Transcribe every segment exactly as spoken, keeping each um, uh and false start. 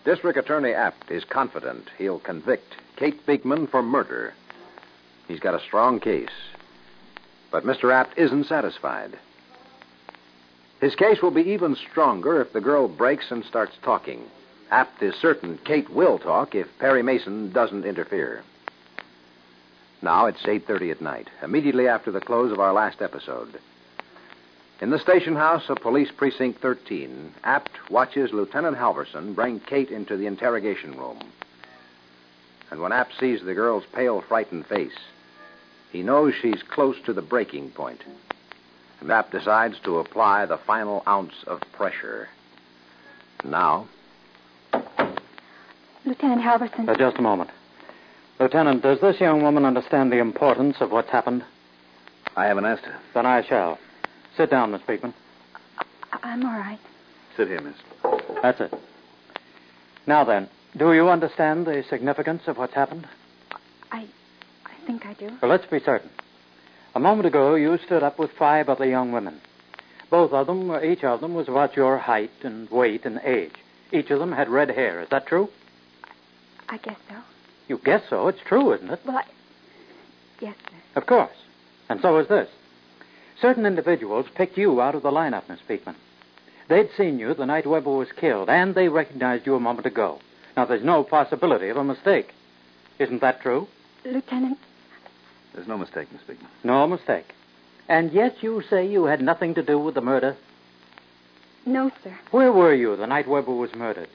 District Attorney Apt is confident he'll convict Kate Beekman for murder. He's got a strong case. But Mister Apt isn't satisfied. His case will be even stronger if the girl breaks and starts talking. Apt is certain Kate will talk if Perry Mason doesn't interfere. Now it's eight thirty at night, immediately after the close of our last episode. In the station house of Police Precinct thirteen, Apt watches Lieutenant Halverson bring Kate into the interrogation room. And when Apt sees the girl's pale, frightened face, he knows she's close to the breaking point. And Apt decides to apply the final ounce of pressure. Now... Lieutenant Halverson. Uh, just a moment. Lieutenant, does this young woman understand the importance of what's happened? I haven't asked her. Then I shall. Sit down, Miss Beekman. I- I'm all right. Sit here, miss. That's it. Now then, do you understand the significance of what's happened? I... I think I do. Well, let's be certain. A moment ago, you stood up with five other young women. Both of them, or each of them, was about your height and weight and age. Each of them had red hair. Is that true? I guess so. You guess so. It's true, isn't it? Well, I... Yes, sir. Of course. And so is this. Certain individuals picked you out of the lineup, Miss Beekman. They'd seen you the night Weber was killed, and they recognized you a moment ago. Now, there's no possibility of a mistake. Isn't that true? Lieutenant... There's no mistake, Miss Beekman. No mistake. And yet you say you had nothing to do with the murder? No, sir. Where were you the night Weber was murdered?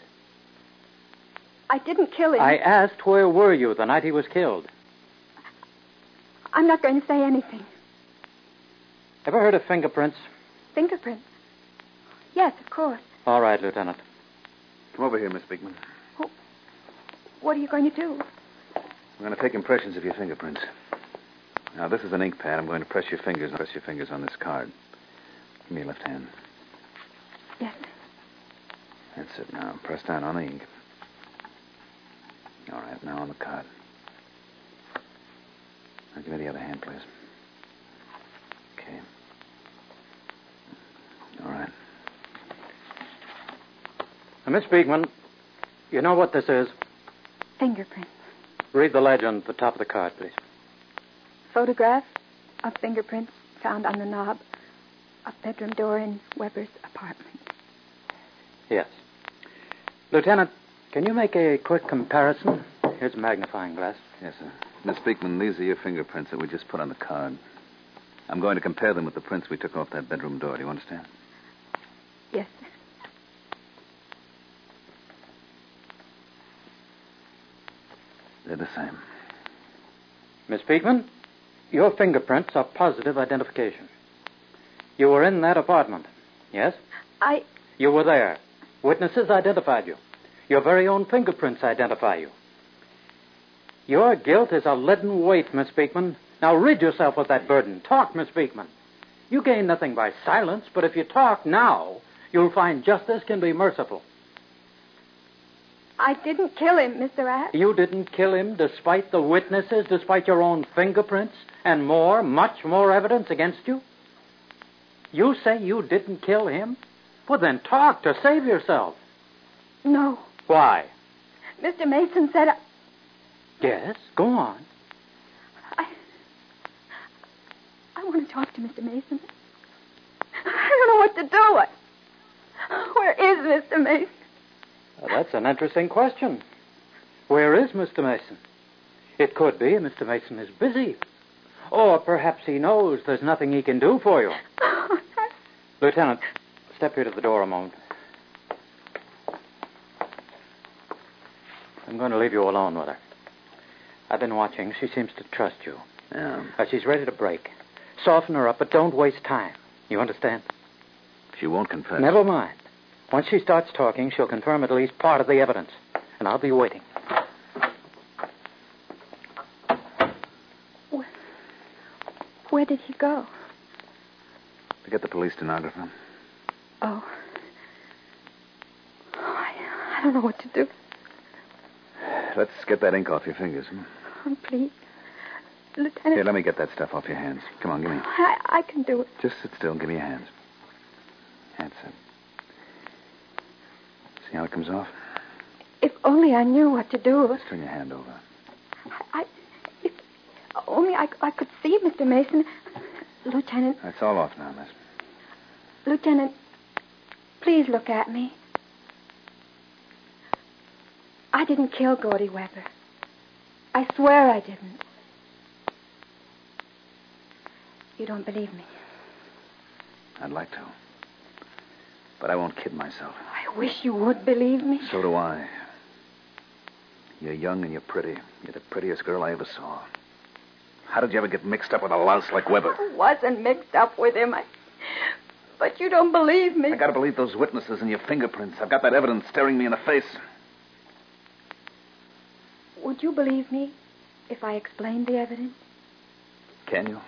I didn't kill him. I asked where were you the night he was killed? I'm not going to say anything. Ever heard of fingerprints? Fingerprints? Yes, of course. All right, Lieutenant. Come over here, Miss Beekman. Well, what are you going to do? I'm going to take impressions of your fingerprints. Now, this is an ink pad. I'm going to press your fingers, press your fingers on this card. Give me your left hand. Yes. That's it now. Press down on the ink. All right, now on the card. Now give me the other hand, please. Okay. All right. Now, Miss Beekman, you know what this is? Fingerprints. Read the legend at the top of the card, please. Photograph of fingerprints found on the knob of bedroom door in Weber's apartment. Yes. Lieutenant, can you make a quick comparison? Here's a magnifying glass. Yes, sir. Miss Beekman, these are your fingerprints that we just put on the card. I'm going to compare them with the prints we took off that bedroom door. Do you understand? Yes, sir. They're the same. Miss Beekman, your fingerprints are positive identification. You were in that apartment, yes? I... You were there. Witnesses identified you. Your very own fingerprints identify you. Your guilt is a leaden weight, Miss Beekman. Now rid yourself of that burden. Talk, Miss Beekman. You gain nothing by silence, but if you talk now, you'll find justice can be merciful. I didn't kill him, Mister Ash. You didn't kill him despite the witnesses, despite your own fingerprints, and more, much more evidence against you? You say you didn't kill him? Well, then talk to save yourself. No. Why? Mister Mason said I... Yes, go on. I... I want to talk to Mister Mason. I don't know what to do. I... Where is Mister Mason? Well, that's an interesting question. Where is Mister Mason? It could be Mister Mason is busy. Or perhaps he knows there's nothing he can do for you. Lieutenant, step here to the door a moment. I'm going to leave you alone with her. I've been watching. She seems to trust you. Yeah. Uh, she's ready to break. Soften her up, but don't waste time. You understand? She won't confess. Never mind. Once she starts talking, she'll confirm at least part of the evidence. And I'll be waiting. Where, where did he go? To get the police stenographer. Oh. oh I, I don't know what to do. Let's get that ink off your fingers. Hmm? Oh, please. Lieutenant... Here, let me get that stuff off your hands. Come on, give me. I, I can do it. Just sit still and give me your hands. That's it. See how it comes off? If only I knew what to do. Just turn your hand over. I, if only I, I could see Mister Mason. Lieutenant. That's all off now, miss. Lieutenant, please look at me. I didn't kill Gordy Weber. I swear I didn't. You don't believe me? I'd like to. But I won't kid myself. I wish you would believe me. So do I. You're young and you're pretty. You're the prettiest girl I ever saw. How did you ever get mixed up with a louse like Weber? I wasn't mixed up with him. I... But you don't believe me. I gotta believe those witnesses and your fingerprints. I've got that evidence staring me in the face. Would you believe me if I explained the evidence? Can you?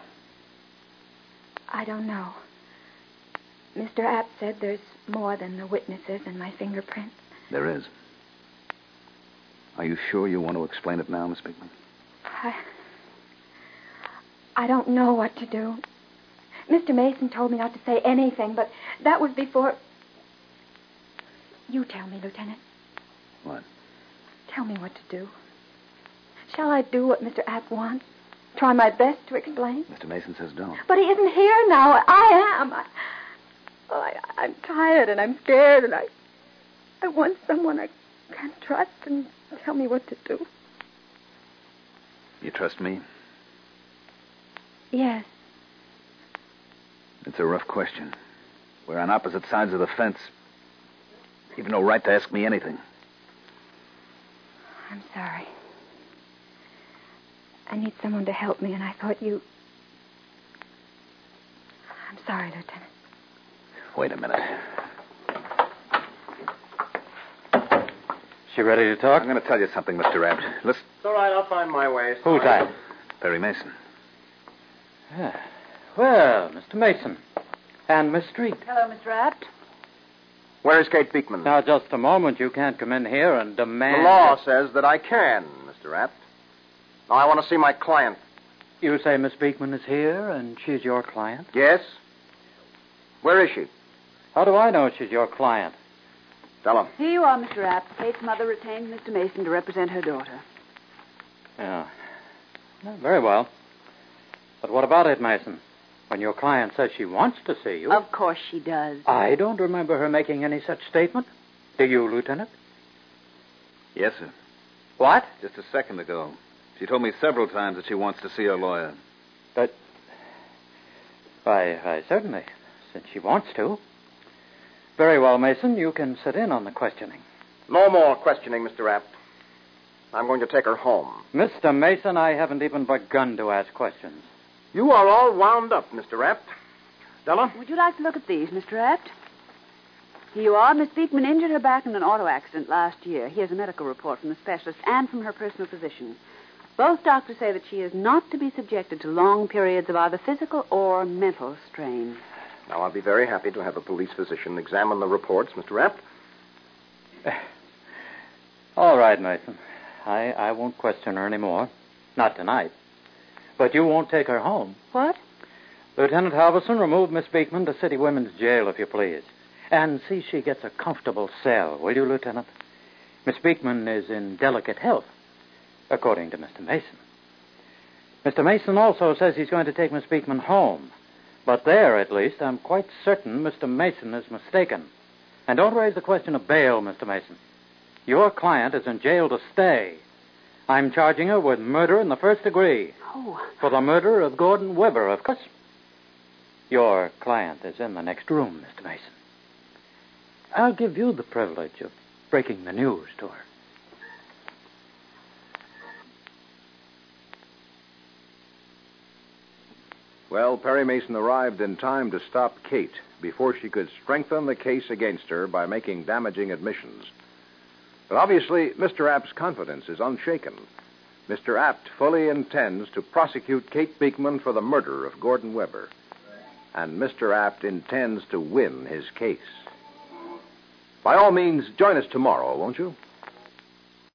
I don't know. Mister Apt said there's more than the witnesses and my fingerprints. There is. Are you sure you want to explain it now, Miss Beekman? I... I don't know what to do. Mister Mason told me not to say anything, but that was before... You tell me, Lieutenant. What? Tell me what to do. Shall I do what Mister Apt wants? Try my best to explain? Mister Mason says don't. But he isn't here now. I am. I, oh, I, I'm tired and I'm scared and I... I want someone I can trust and tell me what to do. You trust me? Yes. It's a rough question. We're on opposite sides of the fence. You've no right to ask me anything. I'm sorry. I need someone to help me, and I thought you... I'm sorry, Lieutenant. Wait a minute. She ready to talk? I'm going to tell you something, Mister Abt. Listen. It's all right. I'll find my way. Who's that? Perry Mason. Yeah. Well, Mister Mason. And Miss Street. Hello, Mister Apt. Where's Kate Beekman? Now, just a moment. You can't come in here and demand... The law says that I can, Mister Apt. Now, I want to see my client. You say Miss Beekman is here and she's your client? Yes? Where is she? How do I know she's your client? Tell her. Here you are, Mister Apt. Kate's mother retained Mister Mason to represent her daughter. Yeah. Well, very well. But what about it, Mason? When your client says she wants to see you... Of course she does. I don't remember her making any such statement. Do you, Lieutenant? Yes, sir. What? Just a second ago. She told me several times that she wants to see her lawyer. But... Why, I certainly, since she wants to. Very well, Mason. You can sit in on the questioning. No more questioning, Mister Apt. I'm going to take her home. Mister Mason, I haven't even begun to ask questions. You are all wound up, Mister Apt. Della? Would you like to look at these, Mister Apt? Here you are. Miss Beekman injured her back in an auto accident last year. Here's a medical report from the specialist and from her personal physician. Both doctors say that she is not to be subjected to long periods of either physical or mental strain. Now, I'll be very happy to have a police physician examine the reports, Mister Apt. All right, Mason. I, I won't question her anymore. Not tonight. But you won't take her home. What? Lieutenant Halverson, remove Miss Beekman to City Women's Jail, if you please. And see she gets a comfortable cell, will you, Lieutenant? Miss Beekman is in delicate health, according to Mister Mason. Mister Mason also says he's going to take Miss Beekman home. But there, at least, I'm quite certain Mister Mason is mistaken. And don't raise the question of bail, Mister Mason. Your client is in jail to stay. I'm charging her with murder in the first degree. Oh. For the murder of Gordon Weber, of course. Your client is in the next room, Mister Mason. I'll give you the privilege of breaking the news to her. Well, Perry Mason arrived in time to stop Kate before she could strengthen the case against her by making damaging admissions. But obviously, Mister Apt's confidence is unshaken. Mister Apt fully intends to prosecute Kate Beekman for the murder of Gordon Weber. And Mister Apt intends to win his case. By all means, join us tomorrow, won't you?